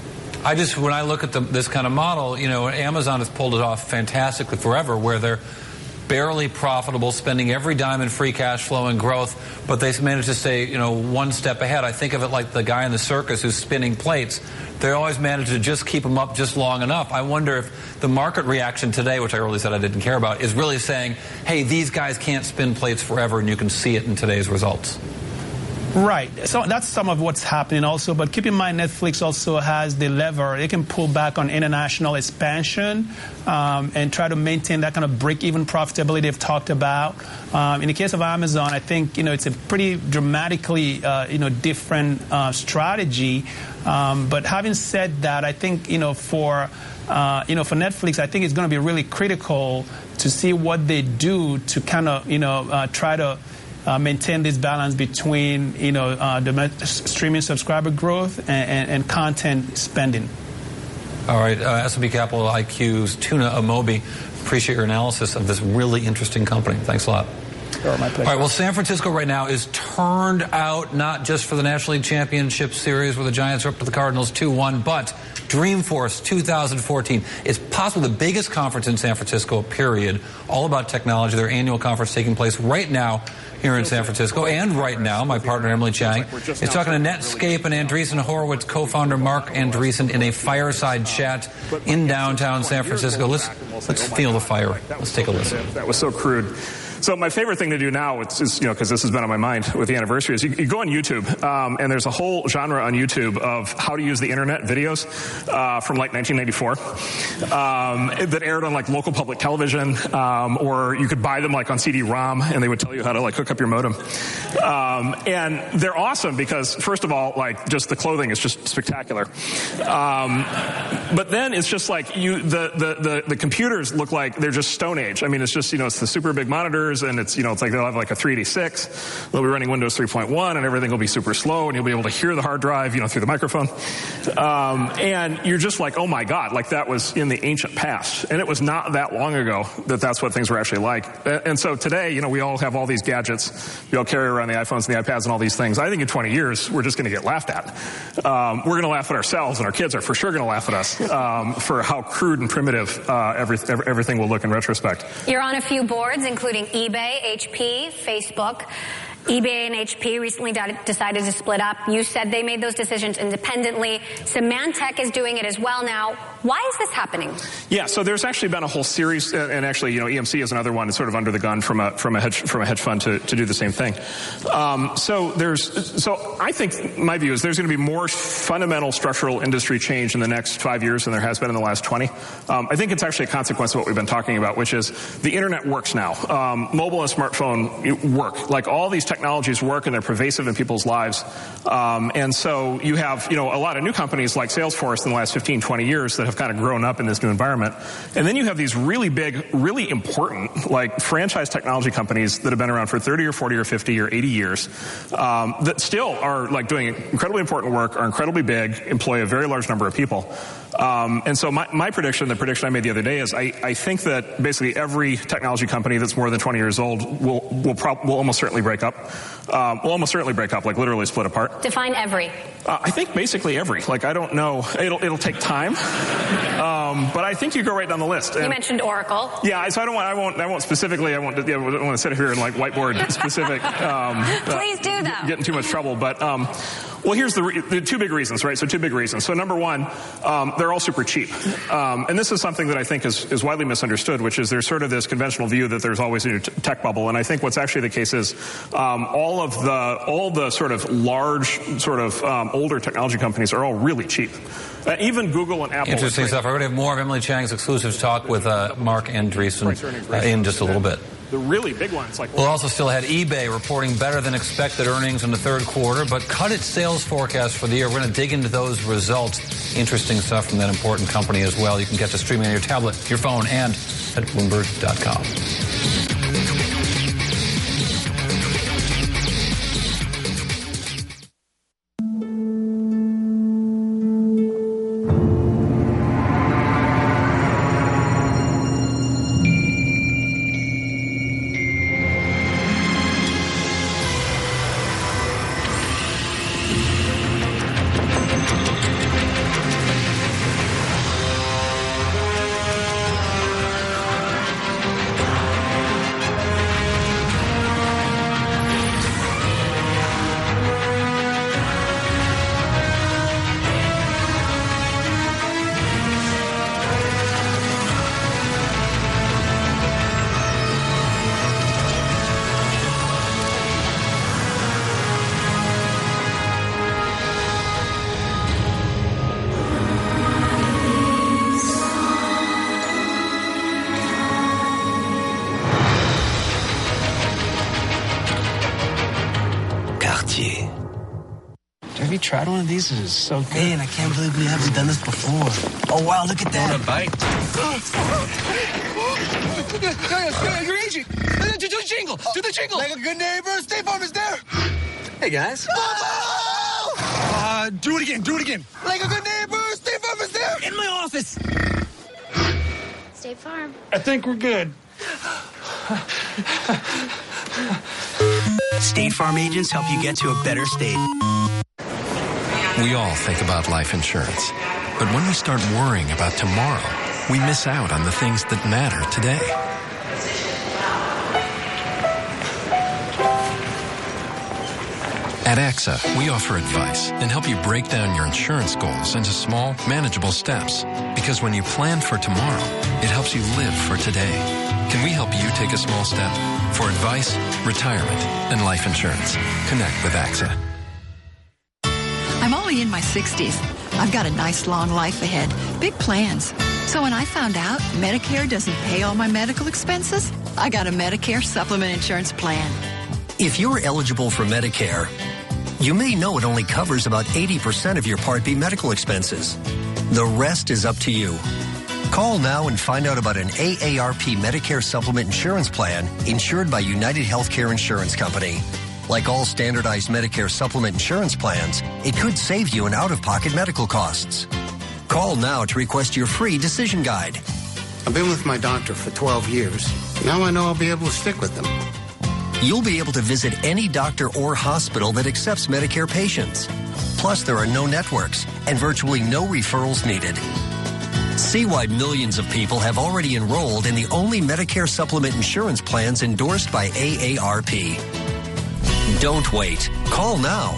When I look at this kind of model, Amazon has pulled it off fantastically forever, where they're barely profitable, spending every dime in free cash flow and growth, but they manage to stay, one step ahead. I think of it like the guy in the circus who's spinning plates. They always manage to just keep them up just long enough. I wonder if the market reaction today, which I earlier said I didn't care about, is really saying, hey, these guys can't spin plates forever, and you can see it in today's results. Right. So that's some of what's happening also. But keep in mind, Netflix also has the lever. They can pull back on international expansion and try to maintain that kind of break-even profitability they've talked about. In the case of Amazon, I think, it's a pretty dramatically, different strategy. But having said that, I think, for Netflix, I think it's going to be really critical to see what they do to kind of, try to maintain this balance between, streaming subscriber growth and content spending. All right, S&P Capital IQ's Tuna Amobi. Appreciate your analysis of this really interesting company. Thanks a lot. Sure, my pleasure. All right, well, San Francisco right now is turned out not just for the National League Championship Series where the Giants are up to the Cardinals 2-1, but Dreamforce 2014. It's possibly the biggest conference in San Francisco, period, all about technology. Their annual conference taking place right now here in San Francisco. And right now, my partner Emily Chang is talking to Netscape and Andreessen Horowitz co-founder Mark Andreessen in a fireside chat in downtown San Francisco. Let's feel the fire. Let's take a listen. That was so crude. So my favorite thing to do now, is because this has been on my mind with the anniversary, is you go on YouTube, and there's a whole genre on YouTube of how to use the internet videos from like 1994 that aired on like local public television, or you could buy them like on CD-ROM, and they would tell you how to like hook up your modem. And they're awesome because, first of all, like just the clothing is just spectacular. But then it's just like the computers look like they're just Stone Age. I mean, it's just, it's the super big monitors. And it's like they'll have like a 386. They'll be running Windows 3.1 and everything will be super slow and you'll be able to hear the hard drive, through the microphone. And you're just like, oh my God, like that was in the ancient past. And it was not that long ago that that's what things were actually like. And so today, we all have all these gadgets. We all carry around the iPhones and the iPads and all these things. I think in 20 years, we're just going to get laughed at. We're going to laugh at ourselves, and our kids are for sure going to laugh at us for how crude and primitive everything will look in retrospect. You're on a few boards, including eBay, HP, Facebook. eBay and HP recently decided to split up. You said they made those decisions independently. Symantec is doing it as well now. Why is this happening? Yeah, so there's actually been a whole series, and actually, EMC is another one that's sort of under the gun from a hedge fund to do the same thing. So I think my view is there's going to be more fundamental structural industry change in the next 5 years than there has been in the last 20. I think it's actually a consequence of what we've been talking about, which is the internet works now. Mobile and smartphone work. Like all these technologies work and they're pervasive in people's lives. And so you have, a lot of new companies like Salesforce in the last 15, 20 years that have kind of grown up in this new environment. And then you have these really big, really important, like franchise technology companies that have been around for 30 or 40 or 50 or 80 years, that still are like doing incredibly important work, are incredibly big, employ a very large number of people. And so my prediction, the prediction I made the other day is I think that basically every technology company that's more than 20 years old will almost certainly break up. Like literally split apart. Define every. I think basically every. Like I don't know. It'll take time. But I think you go right down the list. And you mentioned Oracle. Yeah, so I won't specifically. I won't want to sit here and like whiteboard specific. Please do though. Get in too much trouble. But Well, here's the two big reasons, right? So two big reasons. So number one, they're all super cheap. And this is something that I think is widely misunderstood, which is there's sort of this conventional view that there's always a new tech bubble. And I think what's actually the case is all the sort of large, sort of older technology companies are all really cheap. Even Google and Apple. Interesting stuff. We're going to have more of Emily Chang's exclusive talk with Mark Andreessen in just a little bit. The really big ones. We'll also still had eBay reporting better than expected earnings in the third quarter, but cut its sales forecast for the year. We're going to dig into those results. Interesting stuff from that important company as well. You can get to streaming on your tablet, your phone, and at Bloomberg.com. Have you tried one of these? It is so good. Man, I can't believe we haven't done this before. Oh, wow, look at that. Want a bite? You're aging. Do the jingle. Do the jingle. Like a good neighbor, State Farm is there. Hey, guys. Do it again. Do it again. Like a good neighbor, State Farm is there. In my office. State Farm. I think we're good. State Farm agents help you get to a better state. We all think about life insurance. But when we start worrying about tomorrow, we miss out on the things that matter today. At AXA, we offer advice and help you break down your insurance goals into small, manageable steps. Because when you plan for tomorrow, it helps you live for today. Can we help you take a small step? For advice, retirement, and life insurance, connect with AXA. I'm only in my 60s. I've got a nice long life ahead. Big plans. So when I found out Medicare doesn't pay all my medical expenses, I got a Medicare supplement insurance plan. If you're eligible for Medicare, you may know it only covers about 80% of your Part B medical expenses. The rest is up to you. Call now and find out about an AARP Medicare supplement insurance plan insured by United Healthcare Insurance Company. Like all standardized Medicare supplement insurance plans, it could save you in out-of-pocket medical costs. Call now to request your free decision guide. I've been with my doctor for 12 years. Now I know I'll be able to stick with them. You'll be able to visit any doctor or hospital that accepts Medicare patients. Plus, there are no networks and virtually no referrals needed. See why millions of people have already enrolled in the only Medicare supplement insurance plans endorsed by AARP. Don't wait. Call now.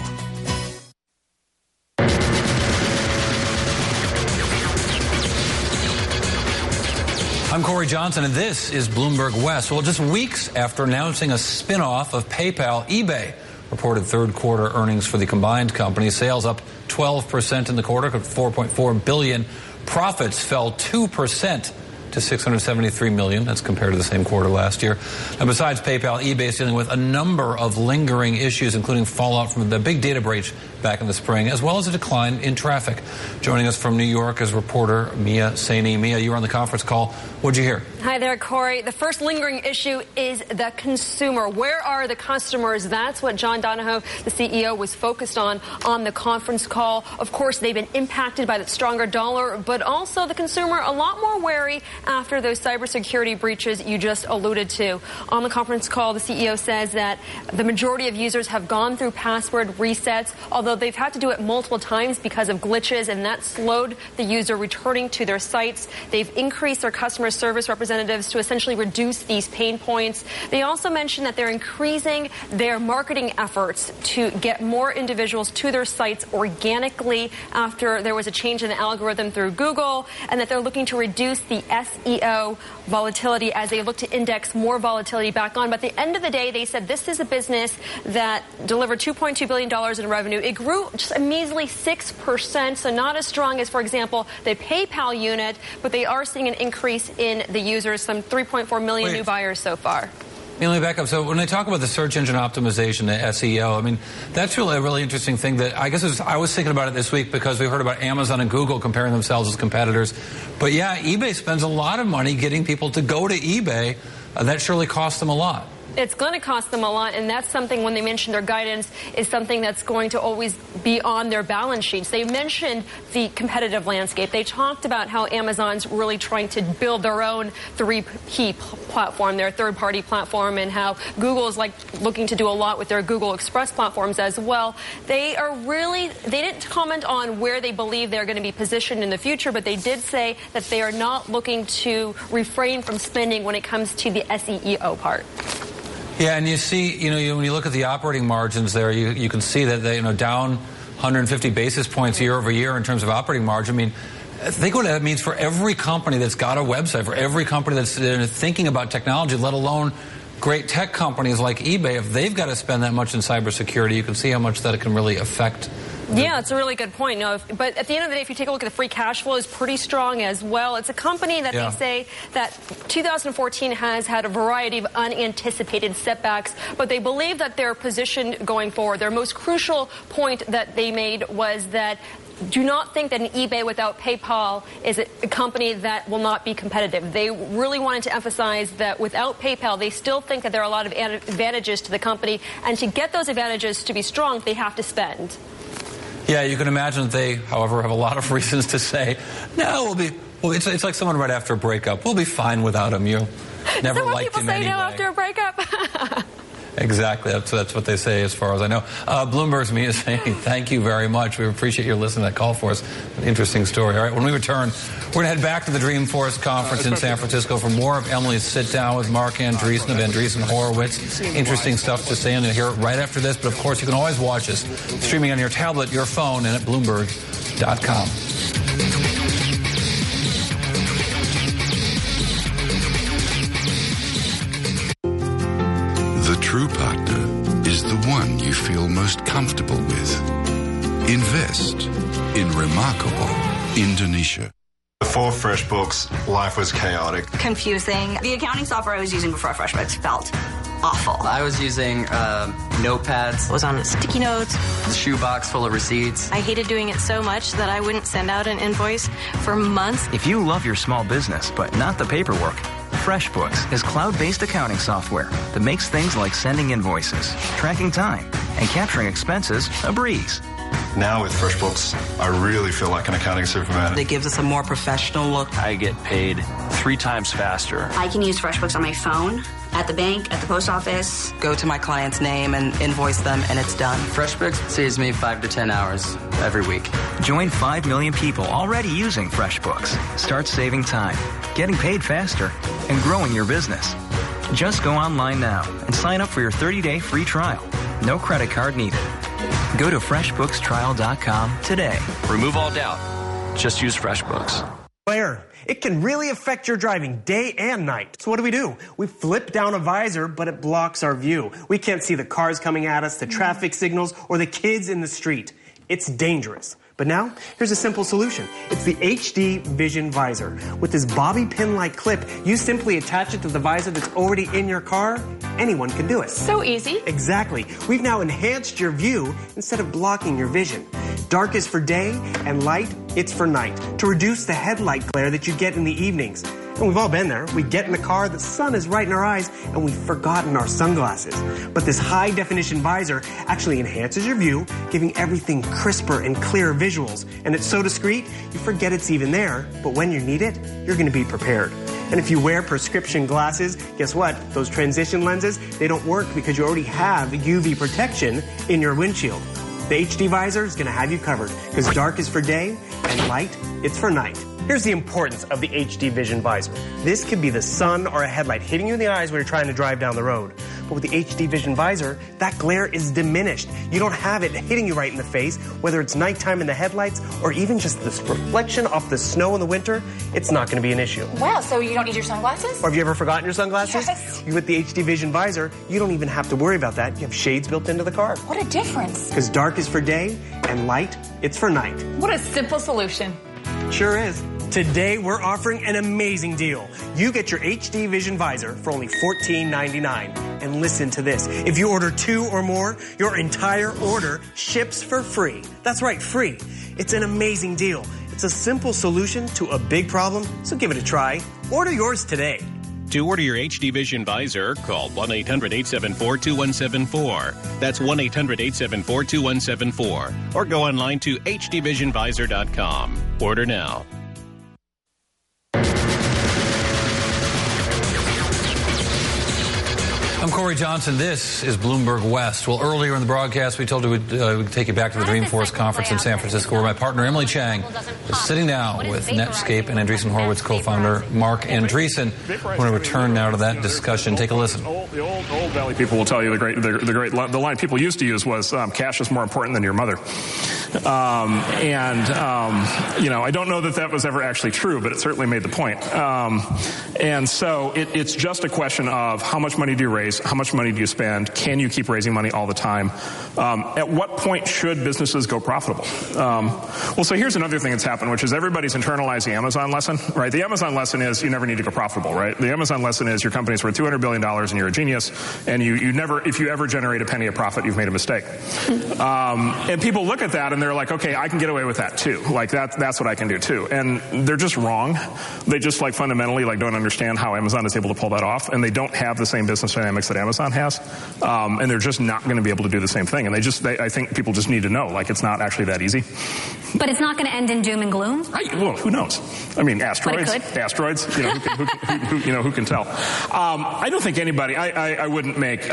I'm Corey Johnson, and this is Bloomberg West. Well, just weeks after announcing a spinoff of PayPal, eBay reported third quarter earnings for the combined company. Sales up 12% in the quarter to $4.4 billion. Profits fell 2% to $673 million. That's compared to the same quarter last year. And besides PayPal, eBay is dealing with a number of lingering issues, including fallout from the big data breach back in the spring, as well as a decline in traffic. Joining us from New York is reporter Mia Saini. Mia, you were on the conference call. What'd you hear? Hi there, Corey. The first lingering issue is the consumer. Where are the customers? That's what John Donahoe, the CEO, was focused on the conference call. Of course, they've been impacted by the stronger dollar, but also the consumer a lot more wary after those cybersecurity breaches you just alluded to. On the conference call, the CEO says that the majority of users have gone through password resets, although So they've had to do it multiple times because of glitches, and that slowed the user returning to their sites. They've increased their customer service representatives to essentially reduce these pain points. They also mentioned that they're increasing their marketing efforts to get more individuals to their sites organically after there was a change in the algorithm through Google, and that they're looking to reduce the SEO volatility as they look to index more volatility back on. But at the end of the day, they said this is a business that delivered $2.2 billion in revenue. It grew just a measly 6%, so not as strong as, for example, the PayPal unit, but they are seeing an increase in the users, some 3.4 million new buyers so far. Let me back up. So when they talk about the search engine optimization, the SEO, I mean, that's really a really interesting thing that I guess I was thinking about it this week because we heard about Amazon and Google comparing themselves as competitors. But yeah, eBay spends a lot of money getting people to go to eBay. That surely costs them a lot. It's going to cost them a lot, and that's something, when they mention their guidance, is something that's going to always be on their balance sheets. They mentioned the competitive landscape. They talked about how Amazon's really trying to build their own 3P platform, their third-party platform, and how Google's looking to do a lot with their Google Express platforms as well. They didn't comment on where they believe they're going to be positioned in the future, but they did say that they are not looking to refrain from spending when it comes to the SEO part. Yeah, and you see, when you look at the operating margins there, you can see that they, down 150 basis points year over year in terms of operating margin. I mean, think what that means for every company that's got a website, for every company that's thinking about technology, let alone great tech companies like eBay. If they've got to spend that much in cybersecurity, you can see how much that it can really affect. Yeah, it's a really good point. But at the end of the day, if you take a look at the free cash flow, is pretty strong as well. It's a company that they say that 2014 has had a variety of unanticipated setbacks, but they believe that their position going forward, their most crucial point that they made was that do not think that an eBay without PayPal is a company that will not be competitive. They really wanted to emphasize that without PayPal, they still think that there are a lot of advantages to the company, and to get those advantages to be strong, they have to spend. Yeah, you can imagine that they, however, have a lot of reasons to say, no, it's like someone right after a breakup. We'll be fine without him. You'll never liked him anyway. Is that what people say now after a breakup? Exactly. That's what they say as far as I know. Bloomberg's Mia saying thank you very much. We appreciate your listening to that call for us. An interesting story. All right, when we return, we're going to head back to the Dreamforce conference in San Francisco for more of Emily's sit-down with Mark Andreessen of Andreessen Horowitz. Interesting stuff to say, and you'll hear it right after this. But, of course, you can always watch us streaming on your tablet, your phone, and at Bloomberg.com. The true partner is the one you feel most comfortable with. Invest in Remarkable Indonesia. Before FreshBooks, life was chaotic. Confusing. The accounting software I was using before FreshBooks felt awful. I was using notepads. I was on sticky notes. The shoebox full of receipts. I hated doing it so much that I wouldn't send out an invoice for months. If you love your small business, but not the paperwork, FreshBooks is cloud-based accounting software that makes things like sending invoices, tracking time, and capturing expenses a breeze. Now with FreshBooks, I really feel like an accounting superman. It gives us a more professional look. I get paid 3 times faster. I can use FreshBooks on my phone, at the bank, at the post office. Go to my client's name and invoice them, and it's done. FreshBooks saves me 5 to 10 hours every week. Join 5 million people already using FreshBooks. Start saving time, getting paid faster, and growing your business. Just go online now and sign up for your 30-day free trial. No credit card needed. Go to FreshBooksTrial.com today. Remove all doubt. Just use FreshBooks. Glare. It can really affect your driving day and night. So what do? We flip down a visor, but it blocks our view. We can't see the cars coming at us, the traffic signals, or the kids in the street. It's dangerous. But now, here's a simple solution. It's the HD Vision Visor. With this bobby pin-like clip, you simply attach it to the visor that's already in your car. Anyone can do it. So easy. Exactly. We've now enhanced your view instead of blocking your vision. Dark is for day, and light, it's for night, to reduce the headlight glare that you get in the evenings. And we've all been there. We get in the car, the sun is right in our eyes, and we've forgotten our sunglasses. But this high-definition visor actually enhances your view, giving everything crisper and clearer visuals. And it's so discreet, you forget it's even there. But when you need it, you're going to be prepared. And if you wear prescription glasses, guess what? Those transition lenses, they don't work because you already have UV protection in your windshield. The HD Visor is going to have you covered because dark is for day and light, it's for night. Here's the importance of the HD Vision Visor. This could be the sun or a headlight hitting you in the eyes when you're trying to drive down the road. But with the HD Vision Visor, that glare is diminished. You don't have it hitting you right in the face, whether it's nighttime in the headlights or even just this reflection off the snow in the winter, it's not going to be an issue. Wow, so you don't need your sunglasses? Or have you ever forgotten your sunglasses? Yes. With the HD Vision Visor, you don't even have to worry about that. You have shades built into the car. What a difference. Because dark is for day and light, it's for night. What a simple solution. Sure is. Today, we're offering an amazing deal. You get your HD Vision Visor for only $14.99. And listen to this. If you order 2 or more, your entire order ships for free. That's right, free. It's an amazing deal. It's a simple solution to a big problem, so give it a try. Order yours today. To order your HD Vision Visor, call 1-800-874-2174. That's 1-800-874-2174. Or go online to hdvisionvisor.com. Order now. I'm Corey Johnson. This is Bloomberg West. Well, earlier in the broadcast, we told you we'd take you back to the Dreamforce conference in San Francisco, where my partner, Emily Chang, is sitting down with Netscape and Andreessen Horowitz co-founder Marc Andreessen. I want to return now to that discussion. Take a listen. The old Valley people will tell you the line people used to use was cash is more important than your mother. I don't know that was ever actually true, but it certainly made the point. And so it's just a question of how much money do you raise? How much money do you spend? Can you keep raising money all the time? At what point should businesses go profitable? So here's another thing that's happened, which is everybody's internalized the Amazon lesson, right? The Amazon lesson is you never need to go profitable, right? The Amazon lesson is your company's worth $200 billion and you're a genius, and you never, if you ever generate a penny of profit, you've made a mistake. And people look at that and they're like, okay, I can get away with that too. Like that's what I can do too. And they're just wrong. They just fundamentally don't understand how Amazon is able to pull that off, and they don't have the same business dynamics that Amazon has. And they're just not going to be able to do the same thing. And I think people just need to know, it's not actually that easy. But it's not going to end in doom and gloom? Well, who knows? I mean, asteroids, who can tell? I don't think anybody, I don't think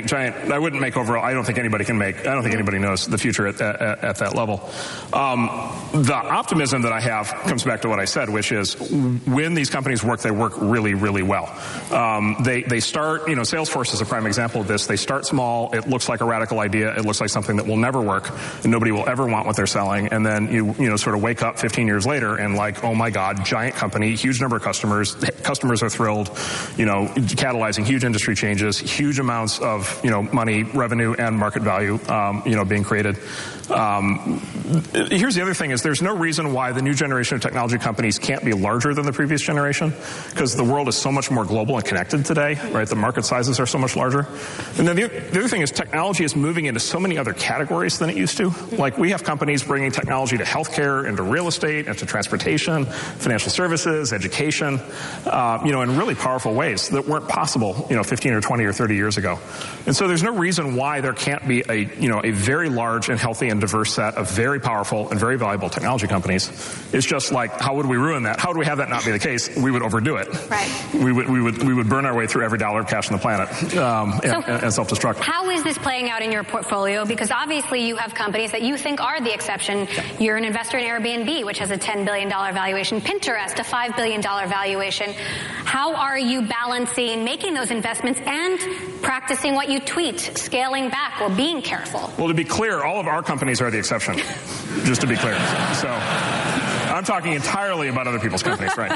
anybody knows the future at that level. The optimism that I have comes back to what I said, which is when these companies work, they work really, really well. They start, Salesforce is a prime example of this. They start small. It looks like a radical idea. It looks like something that will never work, and nobody will ever want what they're selling. And then you sort of wake up 15 years later and oh my God, giant company, huge number of customers. Customers are thrilled, catalyzing huge industry changes, huge amounts of, money, revenue, and market value, being created. Here's the other thing is there's no reason why the new generation of technology companies can't be larger than the previous generation, because the world is so much more global and connected today, right? The market sizes are so much larger. And then the other thing is technology is moving into so many other categories than it used to. We have companies bringing technology to healthcare, into real estate, into transportation, financial services, education, in really powerful ways that weren't possible, 15 or 20 or 30 years ago. And so there's no reason why there can't be a very large and healthy and diverse set of very powerful and very valuable technology companies. It's just how would we ruin that? How would we have that not be the case? We would overdo it. Right. We would burn our way through every dollar of cash on the planet and self-destruct. How is this playing out in your portfolio? Because obviously you have companies that you think are the exception. Yeah. You're an investor in Airbnb, which has a $10 billion valuation, Pinterest, a $5 billion valuation. How are you balancing making those investments and practicing what you tweet, scaling back or being careful? Well, to be clear, all of our companies are the exception, just to be clear. So I'm talking entirely about other people's companies, right?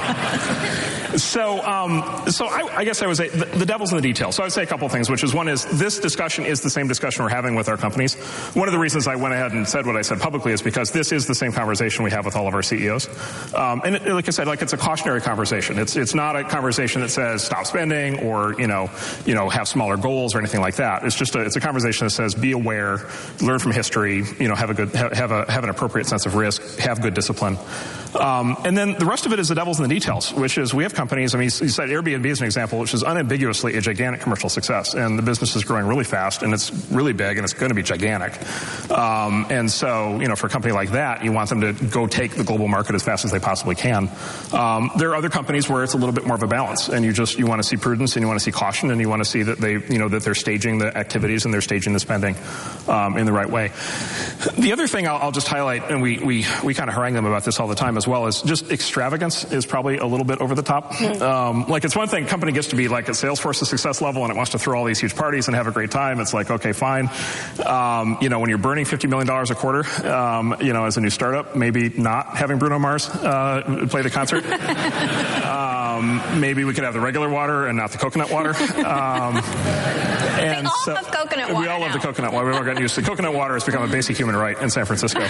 I guess I would say the devil's in the details. So I would say a couple of things, which is one is this discussion is the same discussion we're having with our companies. One of the reasons I went ahead and said what I said publicly is because this is the same conversation we have with all of our CEOs. Like I said, it's a cautionary conversation. It's not a conversation that says stop spending or have smaller goals or anything like that. It's a conversation that says be aware, learn from history, have an appropriate sense of risk, have good discipline. And then the rest of it is the devil's in the details, which is we have companies, I mean, you said Airbnb as an example, which is unambiguously a gigantic commercial success. And the business is growing really fast, and it's really big, and it's going to be gigantic. And so, for a company like that, you want them to go take the global market as fast as they possibly can. There are other companies where it's a little bit more of a balance, and you want to see prudence, and you want to see caution, and you want to see that that they're staging the activities and they're staging the spending in the right way. The other thing I'll just highlight, and we kind of harangue them about this all the time as well, is just extravagance is probably a little bit over the top. It's one thing, a company gets to be like at Salesforce's success level and it wants to throw all these huge parties and have a great time. It's like, okay, fine. When you're burning $50 million a quarter, as a new startup, maybe not having Bruno Mars play the concert. Maybe we could have the regular water and not the coconut water. They all have coconut water. We all love the coconut water. We've all gotten used to it. Coconut water has become a basic human right in San Francisco.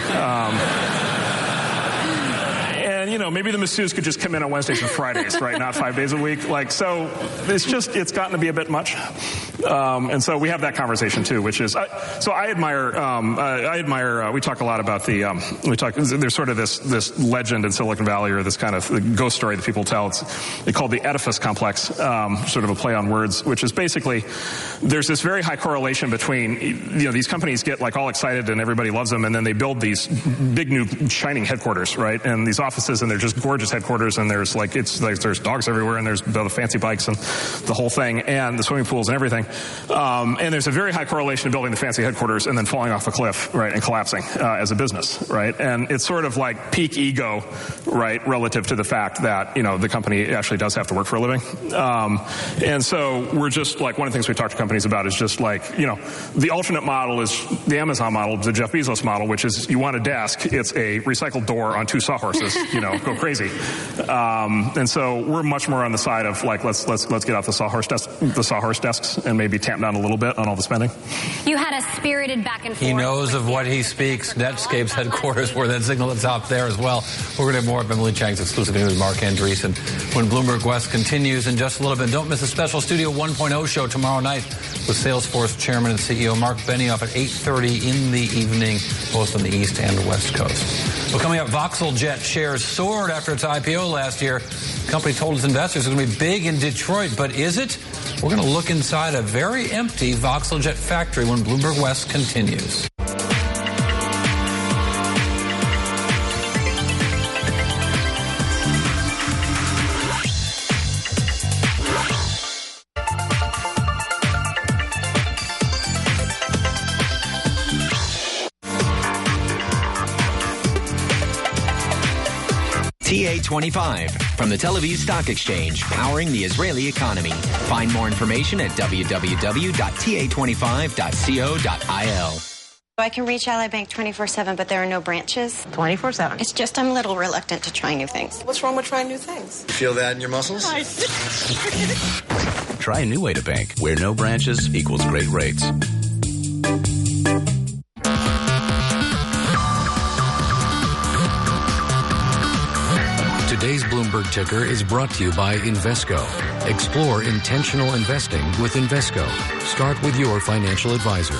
Maybe the masseuses could just come in on Wednesdays and Fridays, right? Not 5 days a week. So it's gotten to be a bit much. And so we have that conversation too, which is, I admire, we talk a lot about there's sort of this legend in Silicon Valley, or this kind of ghost story that people tell. It's called the Oedipus complex, sort of a play on words, which is basically, there's this very high correlation between, these companies get like all excited and everybody loves them, and then they build these big new shining headquarters, right? And these offices, and they're just gorgeous headquarters, and there's dogs everywhere, and there's the fancy bikes and the whole thing, and the swimming pools and everything. And there's a very high correlation to building the fancy headquarters and then falling off a cliff, right, and collapsing as a business, right? And it's sort of like peak ego, right, relative to the fact that, the company actually does have to work for a living. And so we're just like, one of the things we talk to companies about is just like, the alternate model is the Amazon model, the Jeff Bezos model, which is you want a desk, it's a recycled door on 2 sawhorses, go crazy. And so we're much more on the side of like, let's get out the sawhorse desks and maybe tamp down a little bit on all the spending. You had a spirited back and forth. He knows of what he speaks. Netscape's headquarters were that signal at the top there as well. We're going to have more of Emily Chang's exclusive news with Mark Andreessen when Bloomberg West continues in just a little bit. Don't miss a special Studio 1.0 show tomorrow night with Salesforce Chairman and CEO Mark Benioff at 8:30 in the evening, both on the East and the West Coast. Well, coming up, VoxelJet shares soared after its IPO last year. The company told its investors it's going to be big in Detroit, but is it? We're going to look inside a very empty VoxelJet factory when Bloomberg West continues. TA25 from the Tel Aviv Stock Exchange, powering the Israeli economy. Find more information at www.ta25.co.il. I can reach Ally Bank 24/7, but there are no branches. 24/7. It's just I'm a little reluctant to try new things. What's wrong with trying new things? Feel that in your muscles? Try a new way to bank, where no branches equals great rates. Today's Bloomberg Ticker is brought to you by Invesco. Explore intentional investing with Invesco. Start with your financial advisor.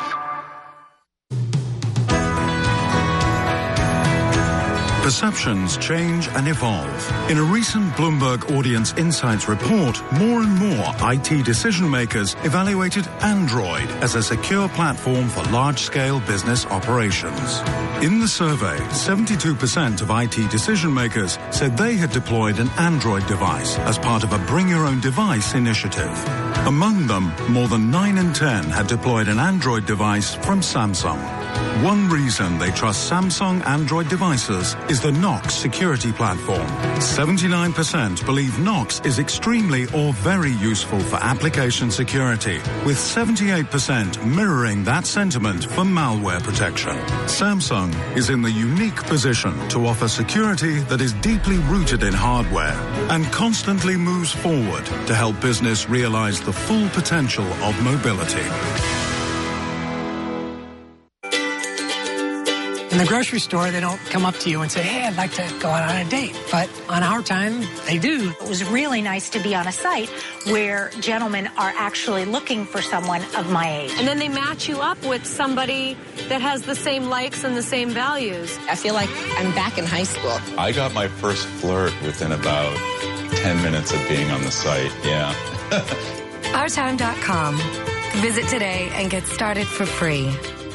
Perceptions change and evolve. In a recent Bloomberg Audience Insights report, more and more IT decision makers evaluated Android as a secure platform for large-scale business operations. In the survey, 72% of IT decision makers said they had deployed an Android device as part of a Bring Your Own Device initiative. Among them, more than 9 in 10 had deployed an Android device from Samsung. One reason they trust Samsung Android devices is the Knox security platform. 79% believe Knox is extremely or very useful for application security, with 78% mirroring that sentiment for malware protection. Samsung is in the unique position to offer security that is deeply rooted in hardware and constantly moves forward to help business realize the full potential of mobility. In the grocery store, they don't come up to you and say, hey, I'd like to go out on a date. But on our time, they do. It was really nice to be on a site where gentlemen are actually looking for someone of my age. And then they match you up with somebody that has the same likes and the same values. I feel like I'm back in high school. I got my first flirt within about 10 minutes of being on the site, yeah. Ourtime.com. Visit today and get started for free.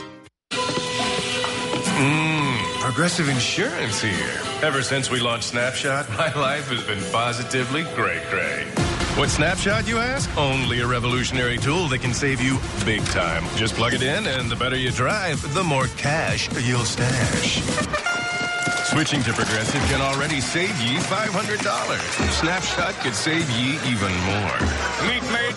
Progressive Insurance here. Ever since we launched Snapshot, my life has been positively great. What's Snapshot, you ask? Only a revolutionary tool that can save you big time. Just plug it in, and the better you drive, the more cash you'll stash. Switching to Progressive can already save ye $500. Snapshot could save ye even more. Meet Made